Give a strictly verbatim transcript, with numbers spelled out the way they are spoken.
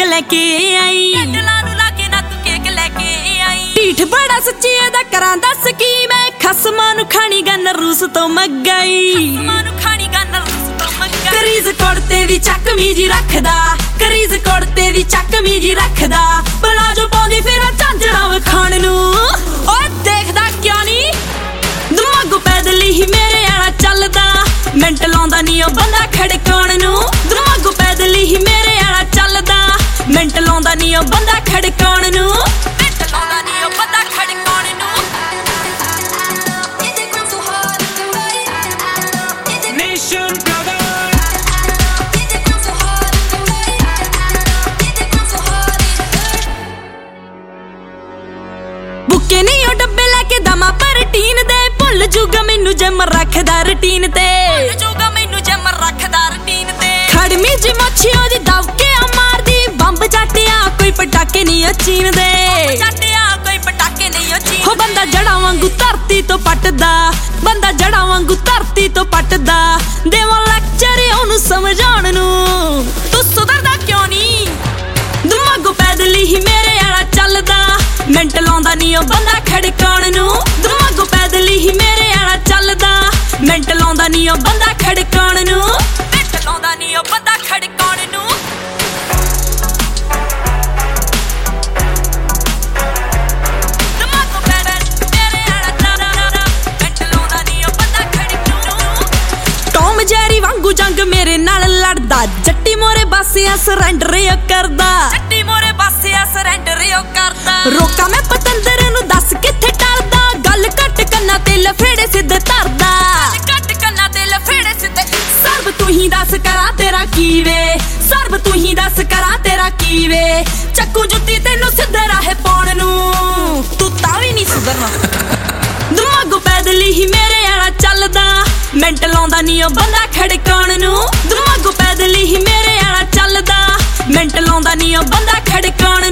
लेके आई कैंडलां नूं लाके ना तू केक लेके आई ढीठ बड़ा सच्ची एदा करां दस की मैं खसमां नूं खानी गन रूस तो मगाई खसमां नूं खानी गन रूस तो मगाई करीज कोड़ते वी चकमी जी रखदा करीज कोड़ते वी चकमी जी रखदा पलाजो पाउंदी फिर झांजड़ा वखाण नूं ओ देखदा क्यों नी दिमागों पैदल ही मेरे आला चलदा मिंट लाउंदा नी ओ बंदा खड़काउण नूं दिमागों पैदल ही मेरे आला चलदा मिंट लाउंदा नी ओ बंदा खड़काउण नूं मिंट लाउंदा नी ओ बंदा खड़काउण नूं Nation brother बुके नहीं ओ डब्बे लेके दमा पर टीन दे भुल जूगा मैनू जिम रखदा रूटीन ते भुल जूगा मैनू जिम रखदा रूटीन ते खड़मी जी मच्छी ओदी दबके आ मारदी बंब जाटिया कोई पटाके नहीं ओ चीन दे बंब जाटिया कोई पटाके नहीं ओ चीन हो बंदा जड़ा वांगू धरती तो पटदा बंदा जड़ा वांगू धरती तो पटदा देवा लेक्चर ओनू समझाउण नूं तू सुधरदा क्यों नहीं दिमागों पैदल ही मेरे आला चलदा मिंट लाउंदा नी ओ बंदा खड़काउण नूं दिमागों पैदल ही मेरे आला चलदा मिंट लाउंदा नी ओ बंदा खड़काउण नूं मिंट लाउंदा नी ओ बंदा खड़काउण नूं दिमागों पैदल मेरे आला चलदा मिंट लाउंदा नी ओ बंदा खड़काउण टॉम जैरी वांगू जंग मेरे नाल लड़दा जट्टी मोरे बासिया सरैंडर करदा जट्टी मोरे बासिया सरैंडर करदा रोका मैं पतंदर नूं दस किथे टलदा गल घट कन्ना ते लफेड़े सिद्धे धरदा घट कन्ना ते लफेड़े सिद्धे सर्व तू ही दस करा तेरा की वे सर्व तू ही दस करा तेरा की वे चक्कू जुत्ती तेनू सिद्धे राहे पाउण नूं तू तां वी नहीं सुधरना दिमागों पैदल ही मेरे आला चलदा मिंट लाउंदा नी ओ बंदा खड़काउण नूं दिमागों पैदल ही मेरे आला चलदा मिंट लाउंदा नी ओ बंदा खड़काउण